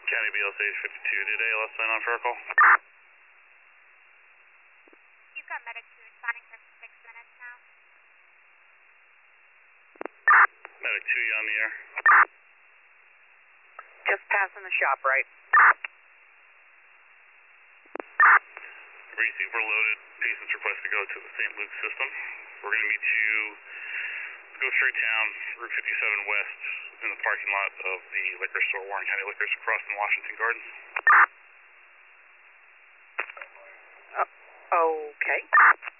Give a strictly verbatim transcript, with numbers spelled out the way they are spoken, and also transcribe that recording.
County B L C fifty-two today, last sign on for a call. You've got medic two responding for six minutes now. Medic two, you on the air? Just passing the shop, right? Receive, we're loaded. Patients request to go to the Saint Luke's system. We're going to meet you, go straight down Route fifty-seven West in the parking lot of the liquor store, Warren County Liquors, across from Washington Gardens. Uh, okay.